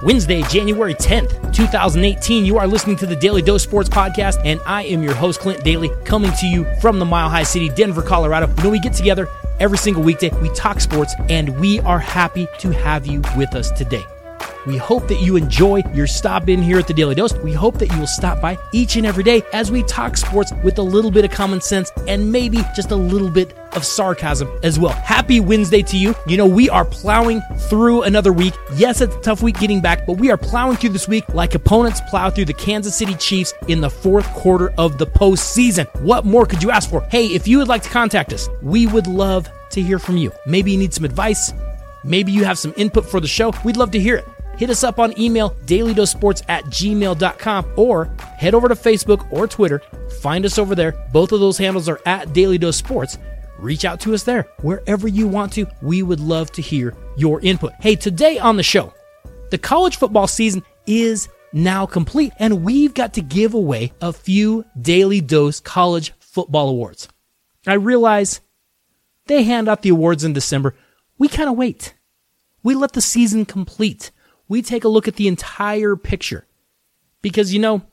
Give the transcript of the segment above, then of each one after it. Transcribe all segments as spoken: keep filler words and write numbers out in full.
Wednesday, January tenth, twenty eighteen. You are listening to the Daily Dose Sports Podcast, and I am your host, Clint Daly, coming to you from the Mile High City, Denver, Colorado. You know, we get together every single weekday, we talk sports, and we are happy to have you with us today. We hope that you enjoy your stop in here at the Daily Dose. We hope that you will stop by each and every day as we talk sports with a little bit of common sense and maybe just a little bit of sarcasm as well. Happy Wednesday to you. You know, we are plowing through another week. Yes, it's a tough week getting back, but we are plowing through this week like opponents plow through the Kansas City Chiefs in the fourth quarter of the postseason. What more could you ask for? Hey, if you would like to contact us, we would love to hear from you. Maybe you need some advice. Maybe you have some input for the show. We'd love to hear it. Hit us up on email, dailydosports at gmail dot com, or head over to Facebook or Twitter. Find us over there. Both of those handles are at Daily Dose Sports. Reach out to us there. Wherever you want to, we would love to hear your input. Hey, today on the show, the college football season is now complete, and we've got to give away a few Daily Dose College Football Awards. I realize they hand out the awards in December. We kind of wait. We let the season complete. We take a look at the entire picture. Because, you know,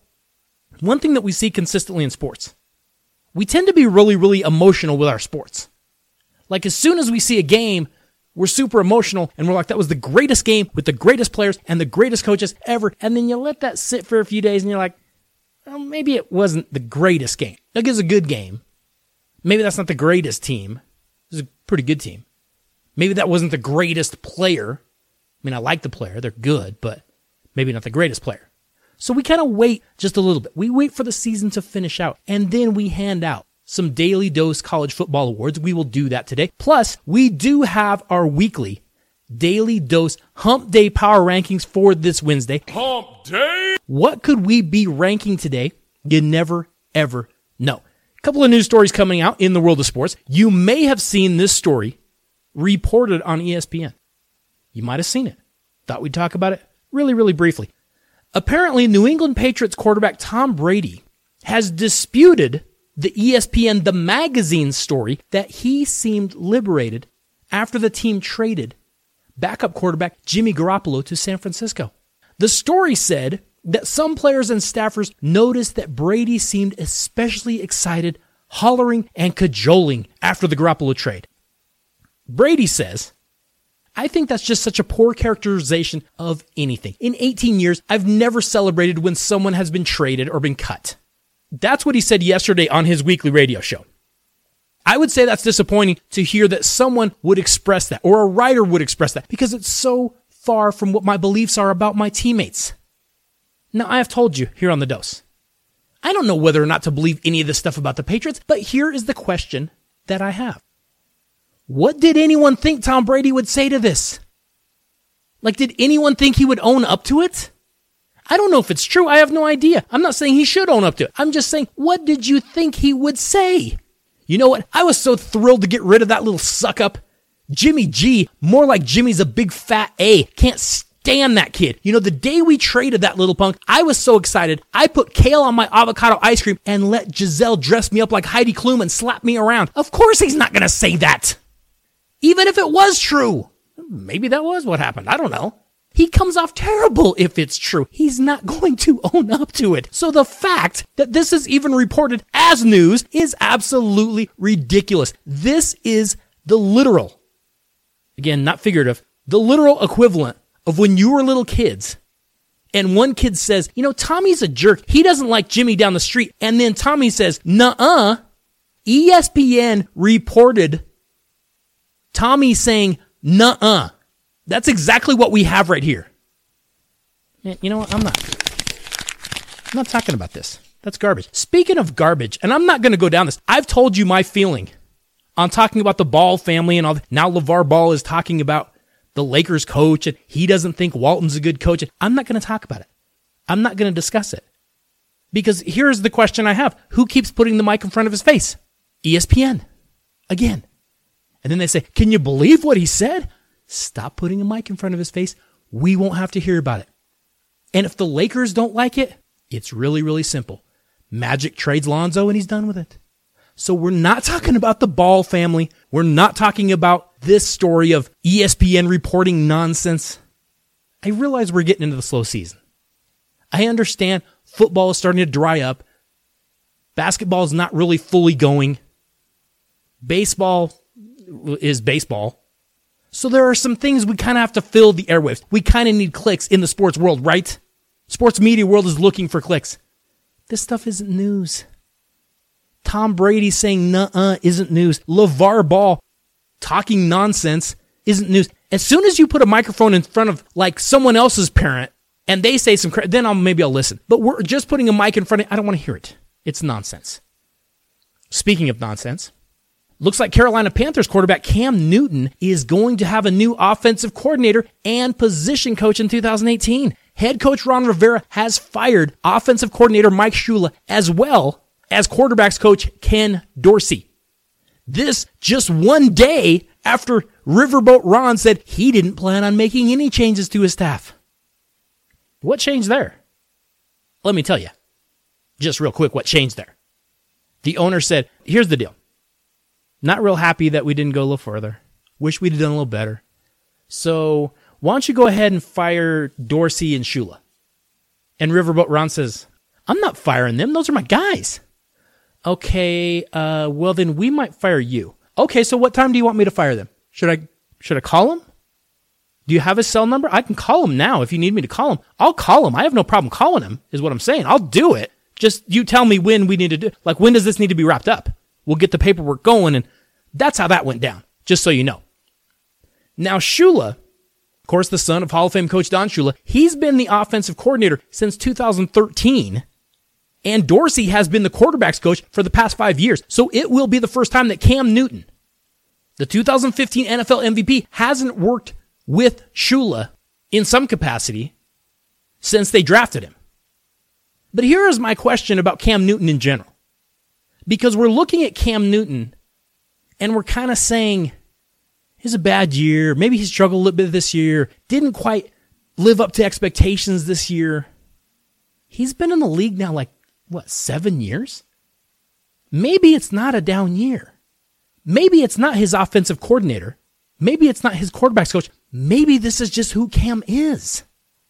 one thing that we see consistently in sports, we tend to be really, really emotional with our sports. Like, as soon as we see a game, we're super emotional, and we're like, that was the greatest game with the greatest players and the greatest coaches ever. And then you let that sit for a few days, and you're like, well, maybe it wasn't the greatest game. Like, it was a good game. Maybe that's not the greatest team. It was a pretty good team. Maybe that wasn't the greatest player. I mean, I like the player. They're good, but maybe not the greatest player. So we kind of wait just a little bit. We wait for the season to finish out, and then we hand out some Daily Dose College Football Awards. We will do that today. Plus, we do have our weekly Daily Dose Hump Day Power Rankings for this Wednesday. Hump Day! What could we be ranking today? You never, ever know. A couple of news stories coming out in the world of sports. You may have seen this story reported on E S P N. You might have seen it. Thought we'd talk about it really, really briefly. Apparently, New England Patriots quarterback Tom Brady has disputed the E S P N The Magazine story that he seemed liberated after the team traded backup quarterback Jimmy Garoppolo to San Francisco. The story said that some players and staffers noticed that Brady seemed especially excited, hollering and cajoling after the Garoppolo trade. Brady says, I think that's just such a poor characterization of anything. In eighteen years, I've never celebrated when someone has been traded or been cut. That's what he said yesterday on his weekly radio show. I would say that's disappointing to hear that someone would express that, or a writer would express that, because it's so far from what my beliefs are about my teammates. Now, I have told you here on The Dose, I don't know whether or not to believe any of this stuff about the Patriots, but here is the question that I have. What did anyone think Tom Brady would say to this? Like, did anyone think he would own up to it? I don't know if it's true. I have no idea. I'm not saying he should own up to it. I'm just saying, what did you think he would say? You know what? I was so thrilled to get rid of that little suck-up. Jimmy G, more like Jimmy's a big fat A. Can't stand that kid. You know, the day we traded that little punk, I was so excited. I put kale on my avocado ice cream and let Giselle dress me up like Heidi Klum and slap me around. Of course he's not going to say that. Even if it was true. Maybe that was what happened. I don't know. He comes off terrible if it's true. He's not going to own up to it. So the fact that this is even reported as news is absolutely ridiculous. This is the literal, again, not figurative, the literal equivalent of when you were little kids and one kid says, you know, Tommy's a jerk. He doesn't like Jimmy down the street. And then Tommy says, nuh-uh. E S P N reported Tommy saying, nuh-uh. That's exactly what we have right here. You know what? I'm not, I'm not talking about this. That's garbage. Speaking of garbage, and I'm not going to go down this. I've told you my feeling on talking about the Ball family and all that. Now LeVar Ball is talking about the Lakers coach, and he doesn't think Walton's a good coach. I'm not going to talk about it. I'm not going to discuss it. Because here's the question I have. Who keeps putting the mic in front of his face? E S P N. Again. And then they say, can you believe what he said? Stop putting a mic in front of his face. We won't have to hear about it. And if the Lakers don't like it, it's really, really simple. Magic trades Lonzo and he's done with it. So we're not talking about the Ball family. We're not talking about this story of E S P N reporting nonsense. I realize we're getting into the slow season. I understand football is starting to dry up. Basketball is not really fully going. Baseball is baseball. So there are some things we kind of have to fill the airwaves. We kind of need clicks in the sports world, right? Sports media world is looking for clicks. This stuff isn't news. Tom Brady saying nuh-uh isn't news. LeVar Ball talking nonsense isn't news. As soon as you put a microphone in front of like someone else's parent and they say some crap, then I'll maybe I'll listen. But we're just putting a mic in front of, I don't want to hear it. It's nonsense. Speaking of nonsense, looks like Carolina Panthers quarterback Cam Newton is going to have a new offensive coordinator and position coach in two thousand eighteen. Head coach Ron Rivera has fired offensive coordinator Mike Shula as well as quarterbacks coach Ken Dorsey. This just one day after Riverboat Ron said he didn't plan on making any changes to his staff. What changed there? Let me tell you, just real quick, what changed there. The owner said, here's the deal. Not real happy that we didn't go a little further. Wish we'd have done a little better. So why don't you go ahead and fire Dorsey and Shula? And Riverboat Ron says, I'm not firing them. Those are my guys. Okay, uh, well then we might fire you. Okay, so what time do you want me to fire them? Should I should I call him? Do you have his cell number? I can call him now if you need me to call him. I'll call him. I have no problem calling him, is what I'm saying. I'll do it. Just you tell me when we need to do, like when does this need to be wrapped up? We'll get the paperwork going, and that's how that went down, just so you know. Now Shula, of course the son of Hall of Fame coach Don Shula, he's been the offensive coordinator since two thousand thirteen, and Dorsey has been the quarterback's coach for the past five years. So it will be the first time that Cam Newton, the two thousand fifteen N F L M V P, hasn't worked with Shula in some capacity since they drafted him. But here is my question about Cam Newton in general. Because we're looking at Cam Newton and we're kind of saying, it's a bad year. Maybe he struggled a little bit this year. Didn't quite live up to expectations this year. He's been in the league now like, what, seven years? Maybe it's not a down year. Maybe it's not his offensive coordinator. Maybe it's not his quarterback's coach. Maybe this is just who Cam is.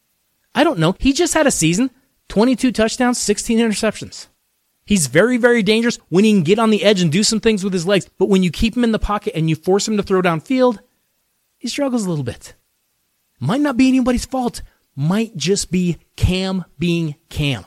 I don't know. He just had a season, twenty-two touchdowns, sixteen interceptions. He's very, very dangerous when he can get on the edge and do some things with his legs. But when you keep him in the pocket and you force him to throw downfield, he struggles a little bit. Might not be anybody's fault. Might just be Cam being Cam.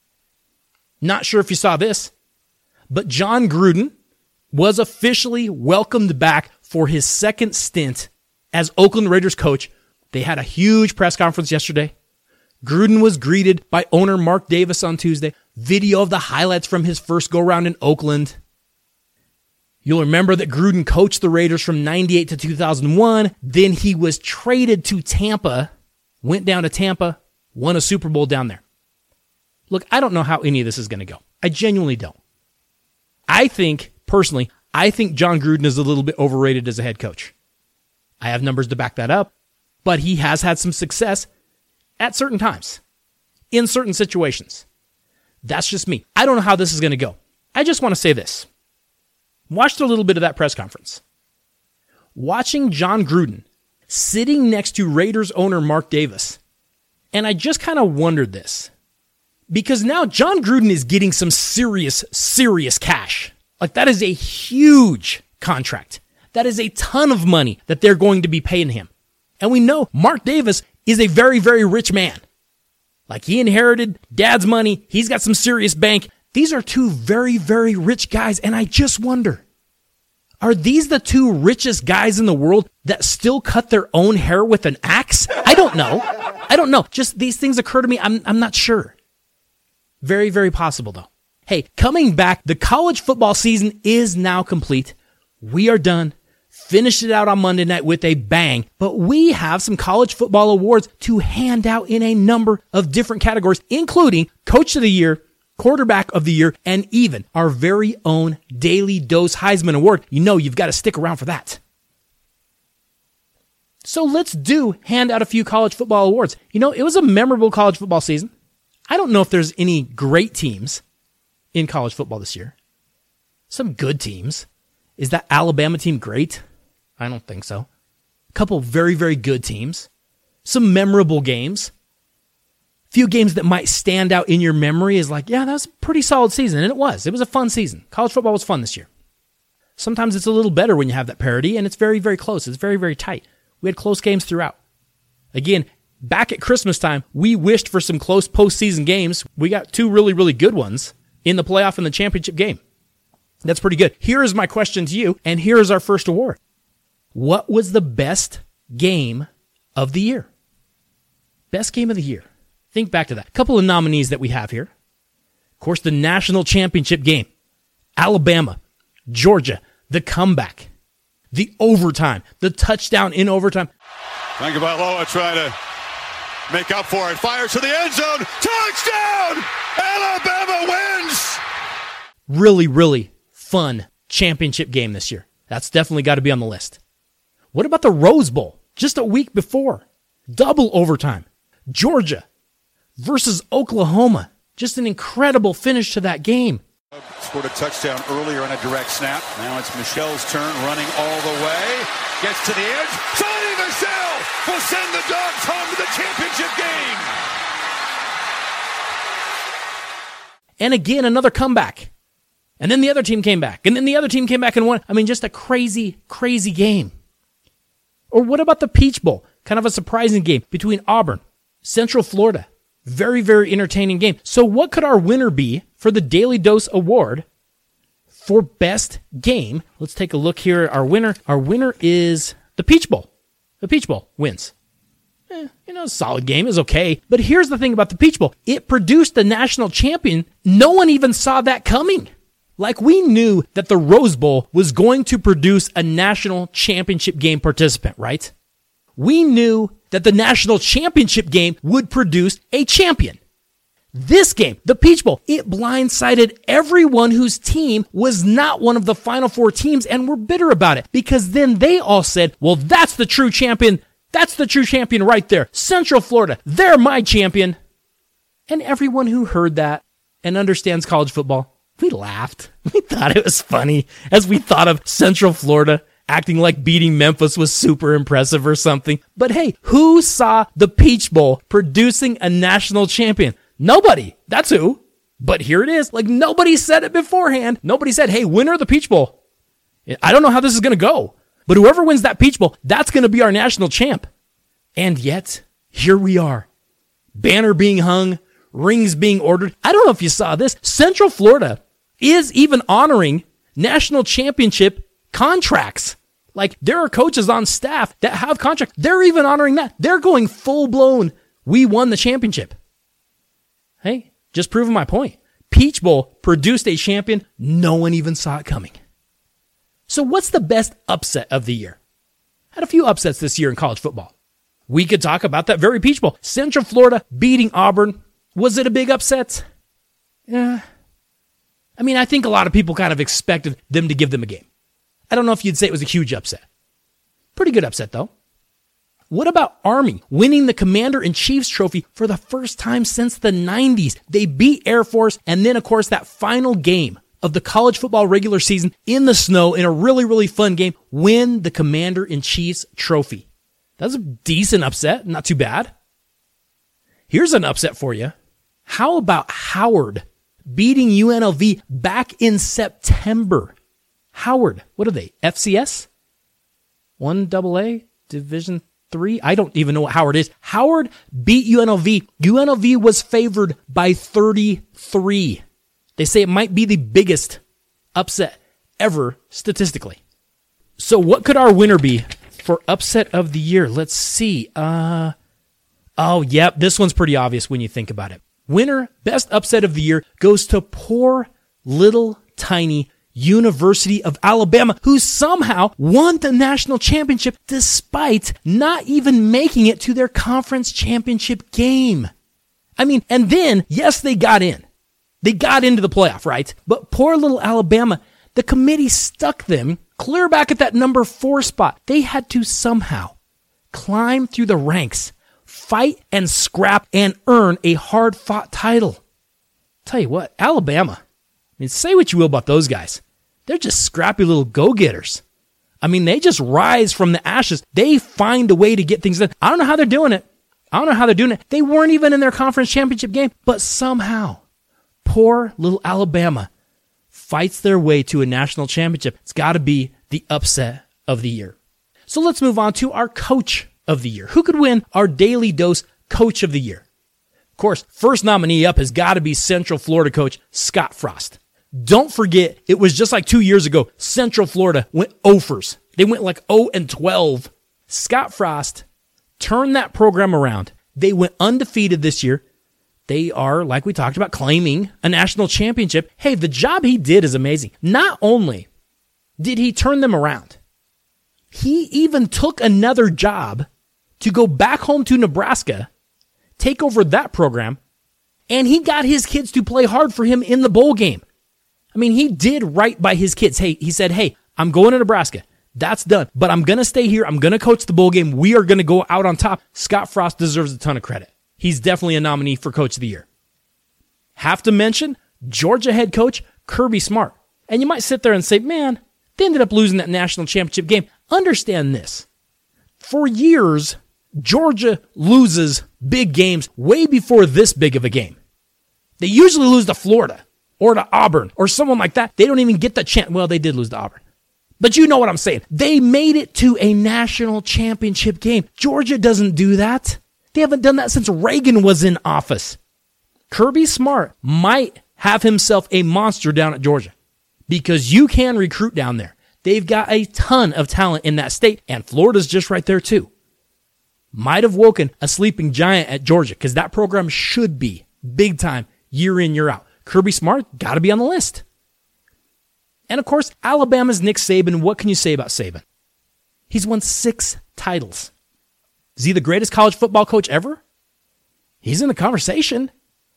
Not sure if you saw this, but John Gruden was officially welcomed back for his second stint as Oakland Raiders coach. They had a huge press conference yesterday. Gruden was greeted by owner Mark Davis on Tuesday. Video of the highlights from his first go-round in Oakland. You'll remember that Gruden coached the Raiders from ninety-eight to two thousand one. Then he was traded to Tampa, went down to Tampa, won a Super Bowl down there. Look, I don't know how any of this is going to go. I genuinely don't. I think, personally, I think John Gruden is a little bit overrated as a head coach. I have numbers to back that up, but he has had some success at certain times, in certain situations. That's just me. I don't know how this is going to go. I just want to say this. Watched a little bit of that press conference. Watching John Gruden sitting next to Raiders owner Mark Davis, and I just kind of wondered this. Because now John Gruden is getting some serious, serious cash. Like that is a huge contract. That is a ton of money that they're going to be paying him. And we know Mark Davis is a very, very rich man. Like he inherited dad's money. He's got some serious bank. These are two very, very rich guys. And I just wonder, are these the two richest guys in the world that still cut their own hair with an axe? I don't know. I don't know. Just these things occur to me. I'm, I'm not sure. Very, very possible though. Hey, coming back, the college football season is now complete. We are done. Finished it out on Monday night with a bang, but we have some college football awards to hand out in a number of different categories, including Coach of the Year, Quarterback of the Year, and even our very own Daily Dose Heisman Award. You know you've got to stick around for that. So let's do hand out a few college football awards. You know, it was a memorable college football season. I don't know if there's any great teams in college football this year. Some good teams. Is that Alabama team great? I don't think so. A couple very, very good teams. some memorable games. Few games that might stand out in your memory is like, yeah, that was a pretty solid season. And it was. It was a fun season. College football was fun this year. Sometimes it's a little better when you have that parity, and it's very, very close. It's very, very tight. We had close games throughout. Again, back at Christmas time, we wished for some close postseason games. We got two really, really good ones in the playoff and the championship game. That's pretty good. Here is my question to you, and here is our first award. What was the best game of the year? Best game of the year. Think back to that. A couple of nominees that we have here. Of course, the national championship game. Alabama, Georgia, the comeback, the overtime, the touchdown in overtime. Tagovailoa trying to make up for it. Fires to the end zone. Touchdown! Alabama wins! Really, really fun championship game this year. That's definitely got to be on the list. What about the Rose Bowl? Just a week before. Double overtime. Georgia versus Oklahoma. Just an incredible finish to that game. Scored a touchdown earlier on a direct snap. Now it's Michelle's turn, running all the way. Gets to the edge. Sonny Michel will send the Dogs home to the championship game. And again, another comeback. And then the other team came back. And then the other team came back and won. I mean, just a crazy, crazy game. Or what about the Peach Bowl? Kind of a surprising game between Auburn, Central Florida. Very, very entertaining game. So what could our winner be for the Daily Dose Award for best game? Let's take a look here at our winner. Our winner is the Peach Bowl. The Peach Bowl wins. Eh, you know, solid game is okay. But here's the thing about the Peach Bowl. It produced the national champion. No one even saw that coming. Like, we knew that the Rose Bowl was going to produce a national championship game participant, right? We knew that the national championship game would produce a champion. This game, the Peach Bowl, it blindsided everyone whose team was not one of the Final Four teams and were bitter about it, because then they all said, well, that's the true champion. That's the true champion right there. Central Florida, they're my champion. And everyone who heard that and understands college football, we laughed. We thought it was funny as we thought of Central Florida acting like beating Memphis was super impressive or something. But hey, who saw the Peach Bowl producing a national champion? Nobody. That's who. But here it is. Like, nobody said it beforehand. Nobody said, hey, winner of the Peach Bowl. I don't know how this is going to go, but whoever wins that Peach Bowl, that's going to be our national champ. And yet, here we are. Banner being hung, rings being ordered. I don't know if you saw this. Central Florida is even honoring national championship contracts. Like, there are coaches on staff that have contracts. They're even honoring that. They're going full blown. We won the championship. Hey, just proving my point. Peach Bowl produced a champion. No one even saw it coming. So what's the best upset of the year? Had a few upsets this year in college football. We could talk about that very Peach Bowl. Central Florida beating Auburn. Was it a big upset? Yeah. I mean, I think a lot of people kind of expected them to give them a game. I don't know if you'd say it was a huge upset. Pretty good upset, though. What about Army winning the Commander-in-Chief's trophy for the first time since the nineties? They beat Air Force, and then, of course, that final game of the college football regular season in the snow in a really, really fun game, win the Commander-in-Chief's trophy. That's a decent upset. Not too bad. Here's an upset for you. How about Howard beating U N L V back in September? Howard, what are they? F C S? one double A? Division three? I don't even know what Howard is. Howard beat U N L V. U N L V was favored by thirty-three. They say it might be the biggest upset ever statistically. So what could our winner be for upset of the year? Let's see. Uh, oh, yep, this one's pretty obvious when you think about it. Winner, best upset of the year, goes to poor little tiny University of Alabama, who somehow won the national championship despite not even making it to their conference championship game. I mean, and then, yes, they got in. They got into the playoff, right? But poor little Alabama, the committee stuck them clear back at that number four spot. They had to somehow climb through the ranks, fight and scrap, and earn a hard-fought title. Tell you what, Alabama, I mean, say what you will about those guys. They're just scrappy little go-getters. I mean, they just rise from the ashes. They find a way to get things done. I don't know how they're doing it. I don't know how they're doing it. They weren't even in their conference championship game, but somehow, poor little Alabama fights their way to a national championship. It's got to be the upset of the year. So let's move on to our coach of the year. Who could win our Daily Dose Coach of the Year? Of course, first nominee up has got to be Central Florida coach Scott Frost. Don't forget, it was just like two years ago, Central Florida went offers. They went like oh and twelve. Scott Frost turned that program around. They went undefeated this year. They are, like we talked about, claiming a national championship. Hey, the job he did is amazing. Not only did he turn them around, he even took another job to go back home to Nebraska, take over that program, and he got his kids to play hard for him in the bowl game. I mean, he did right by his kids. Hey, he said, hey, I'm going to Nebraska. That's done. But I'm going to stay here. I'm going to coach the bowl game. We are going to go out on top. Scott Frost deserves a ton of credit. He's definitely a nominee for Coach of the Year. Have to mention Georgia head coach Kirby Smart. And you might sit there and say, man, they ended up losing that national championship game. Understand this. For years, Georgia loses big games way before this big of a game. They usually lose to Florida or to Auburn or someone like that. They don't even get the chance. Well, they did lose to Auburn. But you know what I'm saying. They made it to a national championship game. Georgia doesn't do that. They haven't done that since Reagan was in office. Kirby Smart might have himself a monster down at Georgia because you can recruit down there. They've got a ton of talent in that state, and Florida's just right there too. Might have woken a sleeping giant at Georgia because that program should be big time year in, year out. Kirby Smart got to be on the list. And of course, Alabama's Nick Saban. What can you say about Saban? He's won six titles. Is he the greatest college football coach ever? He's in the conversation.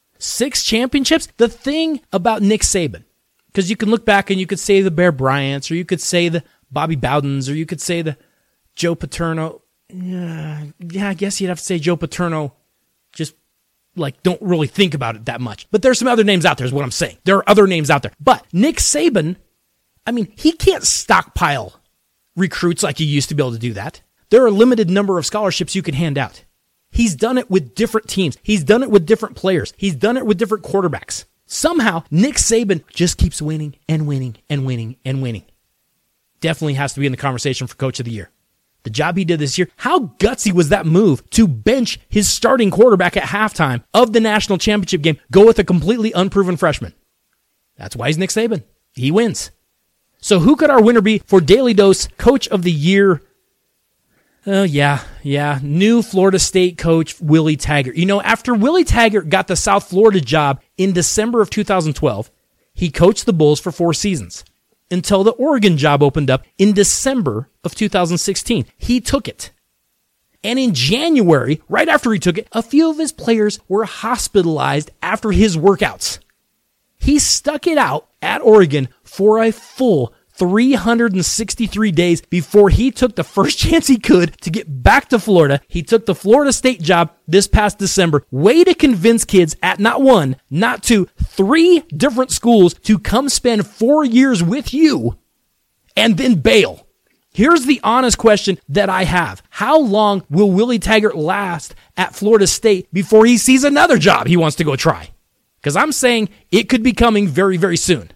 Six championships. The thing about Nick Saban, because you can look back and you could say the Bear Bryants, or you could say the Bobby Bowdens, or you could say the Joe Paterno. Yeah, yeah, I guess you'd have to say Joe Paterno. Just like don't really think about it that much. But there's some other names out there is what I'm saying. There are other names out there. But Nick Saban, I mean, he can't stockpile recruits like he used to be able to do that. There are a limited number of scholarships you can hand out. He's done it with different teams. He's done it with different players. He's done it with different quarterbacks. Somehow, Nick Saban just keeps winning and winning and winning and winning. Definitely has to be in the conversation for Coach of the Year. The job he did this year, how gutsy was that move to bench his starting quarterback at halftime of the national championship game, go with a completely unproven freshman? That's why he's Nick Saban. He wins. So who could our winner be for Daily Dose Coach of the Year? Oh, yeah, yeah. New Florida State coach, Willie Taggart. You know, after Willie Taggart got the South Florida job in December of two thousand twelve, he coached the Bulls for four seasons until the Oregon job opened up in December of two thousand sixteen. He took it. And in January, right after he took it, a few of his players were hospitalized after his workouts. He stuck it out at Oregon for a full three hundred sixty-three days before he took the first chance he could to get back to Florida. He took the Florida State job this past December. Way to convince kids at not one, not two, three different schools to come spend four years with you and then bail. Here's the honest question that I have. How long will Willie Taggart last at Florida State before he sees another job he wants to go try? Because I'm saying it could be coming very, very soon.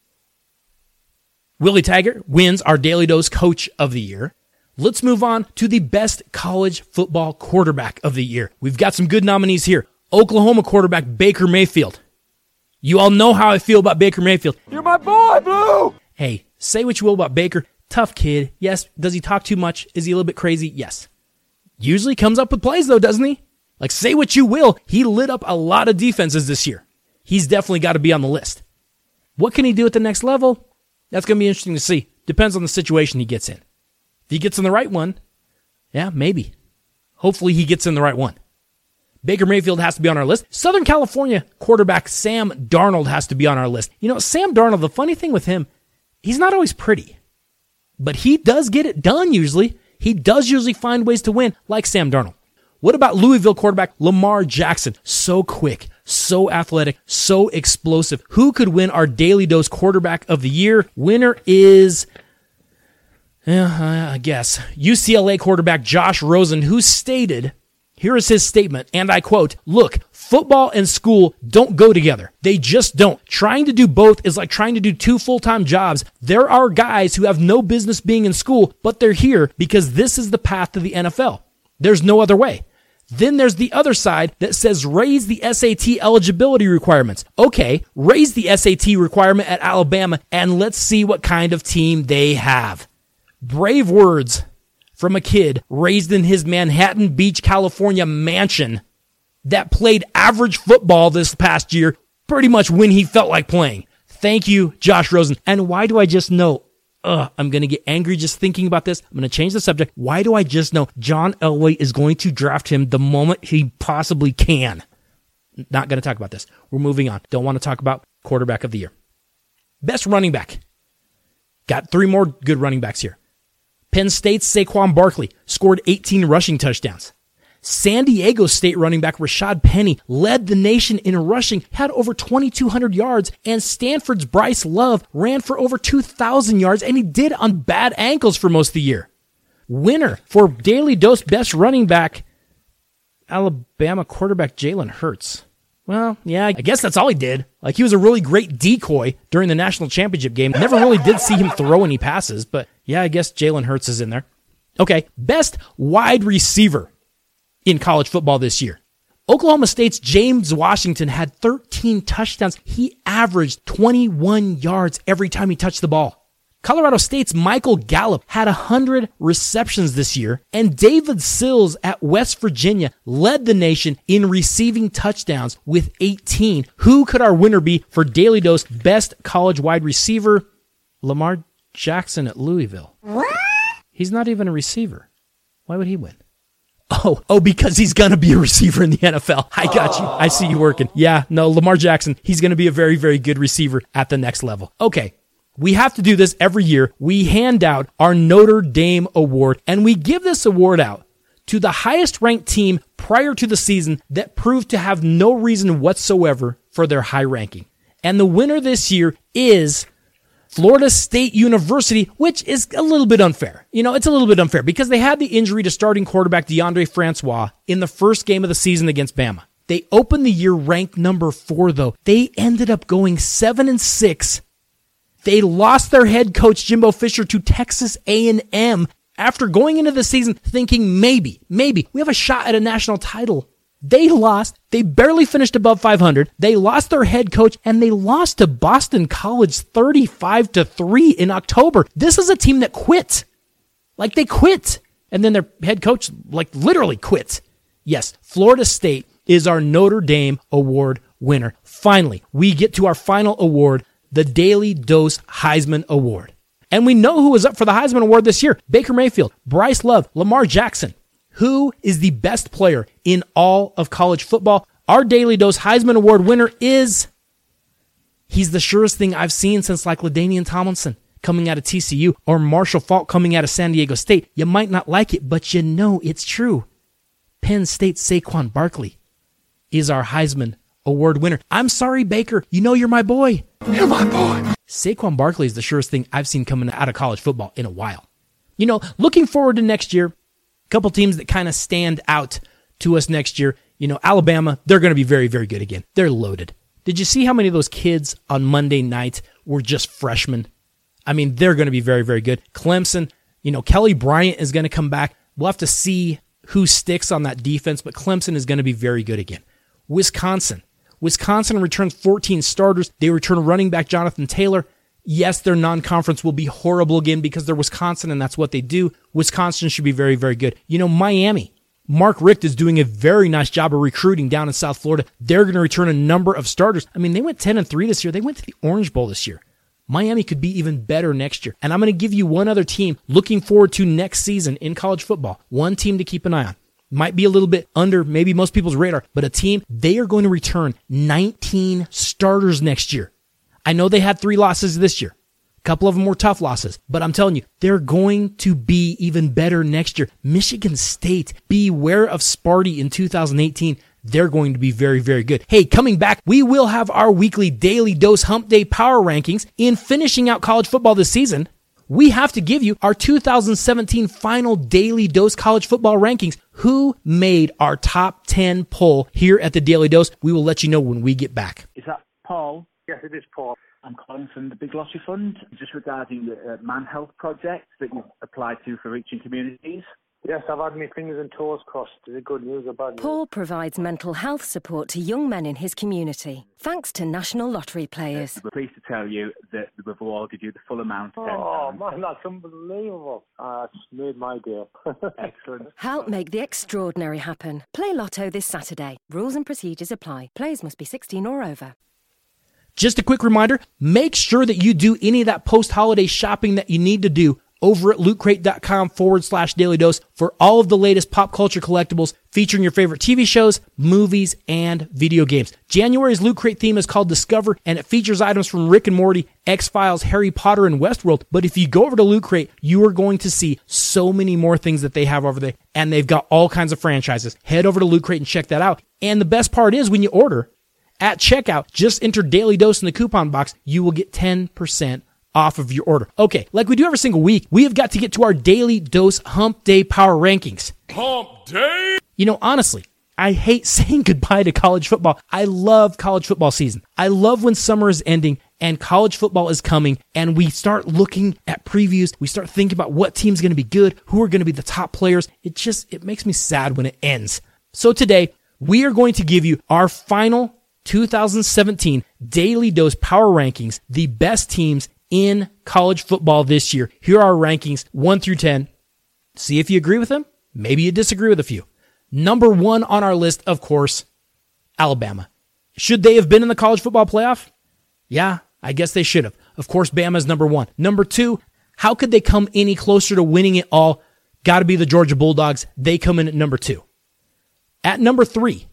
Willie Taggart wins our Daily Dose Coach of the Year. Let's move on to the best college football quarterback of the year. We've got some good nominees here. Oklahoma quarterback Baker Mayfield. You all know how I feel about Baker Mayfield. You're my boy, Blue! Hey, say what you will about Baker. Tough kid. Yes. Does he talk too much? Is he a little bit crazy? Yes. Usually comes up with plays though, doesn't he? Like say what you will. He lit up a lot of defenses this year. He's definitely got to be on the list. What can he do at the next level? That's going to be interesting to see. Depends on the situation he gets in. If he gets in the right one, yeah, maybe. Hopefully he gets in the right one. Baker Mayfield has to be on our list. Southern California quarterback Sam Darnold has to be on our list. You know, Sam Darnold, the funny thing with him, he's not always pretty. But he does get it done usually. He does usually find ways to win, like Sam Darnold. What about Louisville quarterback Lamar Jackson? So quick, so athletic, so explosive. Who could win our Daily Dose Quarterback of the Year? Winner is, yeah, I guess, U C L A quarterback Josh Rosen, who stated Here is his statement, and I quote, "Look, football and school don't go together. They just don't. Trying to do both is like trying to do two full-time jobs. There are guys who have no business being in school, but they're here because this is the path to the N F L. There's no other way." Then there's the other side that says raise the S A T eligibility requirements. Okay, raise the S A T requirement at Alabama, and let's see what kind of team they have. Brave words from a kid raised in his Manhattan Beach, California mansion that played average football this past year pretty much when he felt like playing. Thank you, Josh Rosen. And why do I just know? Ugh, I'm going to get angry just thinking about this. I'm going to change the subject. Why do I just know John Elway is going to draft him the moment he possibly can? Not going to talk about this. We're moving on. Don't want to talk about quarterback of the year. Best running back. Got three more good running backs here. Penn State's Saquon Barkley scored eighteen rushing touchdowns. San Diego State running back Rashad Penny led the nation in rushing, had over twenty-two hundred yards, and Stanford's Bryce Love ran for over two thousand yards, and he did on bad ankles for most of the year. Winner for Daily Dose Best Running Back, Alabama quarterback Jalen Hurts. Well, yeah, I guess that's all he did. Like, he was a really great decoy during the national championship game. Never really did see him throw any passes, but yeah, I guess Jalen Hurts is in there. Okay, best wide receiver in college football this year. Oklahoma State's James Washington had thirteen touchdowns. He averaged twenty-one yards every time he touched the ball. Colorado State's Michael Gallup had one hundred receptions this year, and David Sills at West Virginia led the nation in receiving touchdowns with eighteen. Who could our winner be for Daily Dose Best College Wide Receiver? Lamar Jackson at Louisville. What? He's not even a receiver. Why would he win? Oh, oh, because he's going to be a receiver in the N F L. I got you. I see you working. Yeah, no, Lamar Jackson, he's going to be a very, very good receiver at the next level. Okay. We have to do this every year. We hand out our Notre Dame Award, and we give this award out to the highest ranked team prior to the season that proved to have no reason whatsoever for their high ranking. And the winner this year is Florida State University, which is a little bit unfair. You know, it's a little bit unfair because they had the injury to starting quarterback DeAndre Francois in the first game of the season against Bama. They opened the year ranked number four, though. They ended up going seven and six. They lost their head coach, Jimbo Fisher, to Texas A and M after going into the season thinking maybe, maybe we have a shot at a national title. They lost. They barely finished above five hundred. They lost their head coach, and they lost to Boston College thirty-five to three in October. This is a team that quit. Like, they quit. And then their head coach, like, literally quit. Yes, Florida State is our Notre Dame Award winner. Finally, we get to our final award, the Daily Dose Heisman Award. And we know who is up for the Heisman Award this year. Baker Mayfield, Bryce Love, Lamar Jackson. Who is the best player in all of college football? Our Daily Dose Heisman Award winner is, he's the surest thing I've seen since like LaDainian Tomlinson coming out of T C U or Marshall Faulk coming out of San Diego State. You might not like it, but you know it's true. Penn State's Saquon Barkley is our Heisman Award winner. I'm sorry, Baker. You know you're my boy. You're my boy. Saquon Barkley is the surest thing I've seen coming out of college football in a while. You know, looking forward to next year, a couple teams that kind of stand out to us next year. You know, Alabama, they're going to be very, very good again. They're loaded. Did you see how many of those kids on Monday night were just freshmen? I mean, they're going to be very, very good. Clemson, you know, Kelly Bryant is going to come back. We'll have to see who sticks on that defense, but Clemson is going to be very good again. Wisconsin. Wisconsin returns fourteen starters. They return running back Jonathan Taylor. Yes, their non-conference will be horrible again because they're Wisconsin and that's what they do. Wisconsin should be very, very good. You know, Miami. Mark Richt is doing a very nice job of recruiting down in South Florida. They're going to return a number of starters. I mean, they went ten and three this year. They went to the Orange Bowl this year. Miami could be even better next year. And I'm going to give you one other team looking forward to next season in college football. One team to keep an eye on. Might be a little bit under maybe most people's radar, but a team, they are going to return nineteen starters next year. I know they had three losses this year. A couple of them were tough losses, but I'm telling you, they're going to be even better next year. Michigan State, beware of Sparty in two thousand eighteen. They're going to be very, very good. Hey, coming back, we will have our weekly Daily Dose Hump Day Power Rankings in finishing out college football this season. we have to give you our two thousand seventeen final Daily Dose college football rankings. Who made our top ten poll here at the Daily Dose? We will let you know when we get back. Is that Paul? Yes, it is Paul. I'm calling from the Big Lottery Fund, just regarding the uh, Man Health project that you've applied to for reaching communities. Yes, I've had my fingers and toes crossed. Is it good news or bad news? Paul provides mental health support to young men in his community, thanks to National Lottery players. We're pleased to tell you that we've awarded you the full amount. Oh, man, that's unbelievable. Uh, it's made my day. Excellent. Help make the extraordinary happen. Play Lotto this Saturday. Rules and procedures apply. Players must be sixteen or over. Just a quick reminder, make sure that you do any of that post-holiday shopping that you need to do over at lootcrate.com forward slash daily dose for all of the latest pop culture collectibles featuring your favorite T V shows, movies, and video games. January's Loot Crate theme is called Discover, and it features items from Rick and Morty, X-Files, Harry Potter, and Westworld. But if you go over to Loot Crate, you are going to see so many more things that they have over there, and they've got all kinds of franchises. Head over to Loot Crate and check that out. And the best part is when you order, at checkout, just enter Daily Dose in the coupon box, you will get ten percent off of your order. Okay, like we do every single week, we have got to get to our Daily Dose Hump Day Power Rankings. Hump Day! You know, honestly, I hate saying goodbye to college football. I love college football season. I love when summer is ending and college football is coming and we start looking at previews. We start thinking about what team's going to be good, who are going to be the top players. It just, it makes me sad when it ends. So today, we are going to give you our final two thousand seventeen Daily Dose Power Rankings, the best teams in college football this year. Here are our rankings, one through ten. See if you agree with them. Maybe you disagree with a few. Number one on our list, of course, Alabama. Should they have been in the college football playoff? Yeah, I guess they should have. Of course, Bama's number one. Number two, how could they come any closer to winning it all? Got to be the Georgia Bulldogs. They come in at number two. At number three,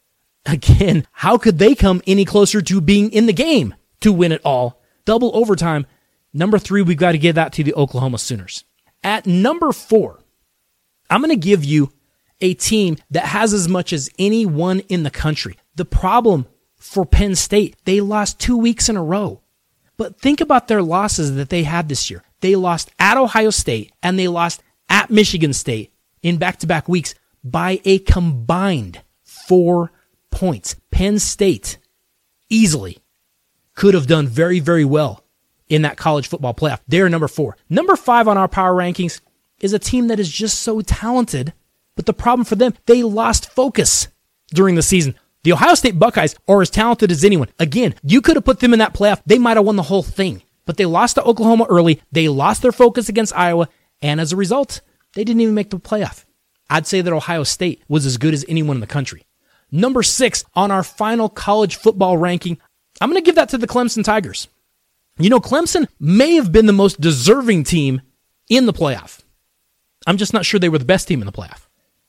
again, how could they come any closer to being in the game to win it all? Double overtime. Number three, we've got to give that to the Oklahoma Sooners. At number four, I'm going to give you a team that has as much as anyone in the country. The problem for Penn State, they lost two weeks in a row. But think about their losses that they had this year. They lost at Ohio State and they lost at Michigan State in back-to-back weeks by a combined four points. Penn State easily could have done very, very well in that college football playoff. They're number four. Number five on our power rankings is a team that is just so talented, but the problem for them, they lost focus during the season. The Ohio State Buckeyes are as talented as anyone. Again, you could have put them in that playoff. They might have won the whole thing, but they lost to Oklahoma early. They lost their focus against Iowa, and as a result, they didn't even make the playoff. I'd say that Ohio State was as good as anyone in the country. Number six on our final college football ranking, I'm going to give that to the Clemson Tigers. You know, Clemson may have been the most deserving team in the playoff. I'm just not sure they were the best team in the playoff.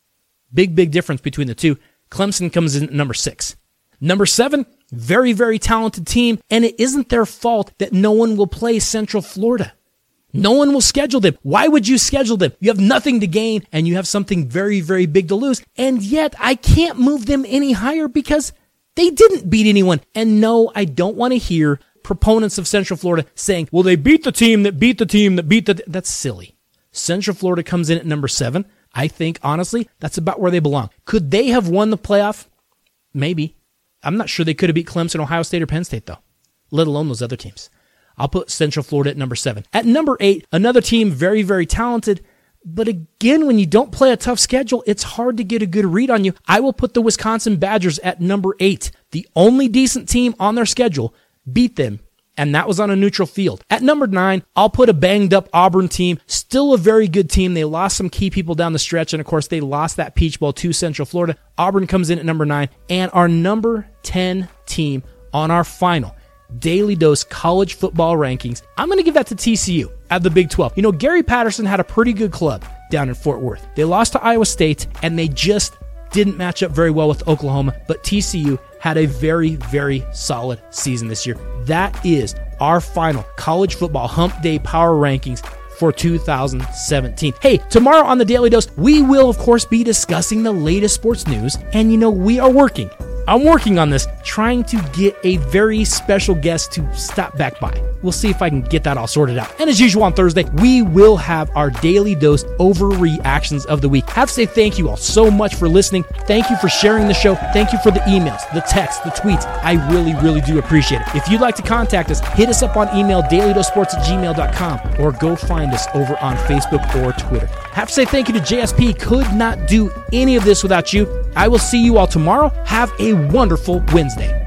Big, big difference between the two. Clemson comes in at number six. Number seven, very, very talented team, and it isn't their fault that no one will play Central Florida. No one will schedule them. Why would you schedule them? You have nothing to gain, and you have something very, very big to lose, and yet I can't move them any higher because they didn't beat anyone. And no, I don't want to hear proponents of Central Florida saying, well, they beat the team that beat the team that beat the... T-. That's silly. Central Florida comes in at number seven. I think, honestly, that's about where they belong. Could they have won the playoff? Maybe. I'm not sure they could have beat Clemson, Ohio State, or Penn State, though, let alone those other teams. I'll put Central Florida at number seven. At number eight, another team very, very talented. But again, when you don't play a tough schedule, it's hard to get a good read on you. I will put the Wisconsin Badgers at number eight. The only decent team on their schedule beat them, and that was on a neutral field. At number nine, I'll put a banged-up Auburn team. Still a very good team. They lost some key people down the stretch, and of course, they lost that Peach Bowl to Central Florida. Auburn comes in at number nine, and our number ten team on our final Daily Dose college football rankings, I'm going to give that to T C U at the Big twelve. You know, Gary Patterson had a pretty good club down in Fort Worth. They lost to Iowa State, and they just didn't match up very well with Oklahoma, but T C U had a very, very solid season this year. That is our final college football hump day power rankings for two thousand seventeen. Hey, tomorrow on the Daily Dose, we will, of course, be discussing the latest sports news, and you know, we are working I'm working on this, trying to get a very special guest to stop back by. We'll see if I can get that all sorted out. And as usual on Thursday, we will have our daily dose overreactions of the week. I have to say thank you all so much for listening. Thank you for sharing the show. Thank you for the emails, the texts, the tweets. I really, really do appreciate it. If you'd like to contact us, hit us up on email, daily dose sports at gmail dot com, or go find us over on Facebook or Twitter. I have to say thank you to J S P. Could not do any of this without you. I will see you all tomorrow. Have a wonderful Wednesday.